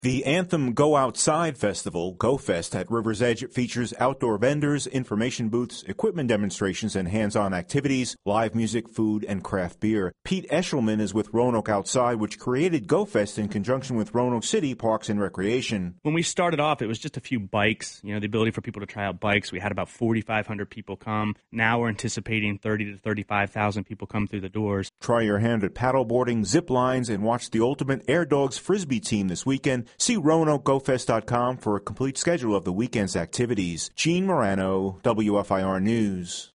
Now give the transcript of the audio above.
The Anthem Go Outside Festival, GoFest at River's Edge, features outdoor vendors, information booths, equipment demonstrations, and hands-on activities, live music, food, and craft beer. Pete Eshelman is with Roanoke Outside, which created GoFest in conjunction with Roanoke City Parks and Recreation. When we started off, it was just a few bikes, the ability for people to try out bikes. We had about 4,500 people come. Now we're anticipating 30 to 35,000 people come through the doors. Try your hand at paddleboarding, zip lines, and watch the Ultimate Air Dogs Frisbee team this weekend. See RoanokeGoFest.com for a complete schedule of the weekend's activities. Gene Morano, WFIR News.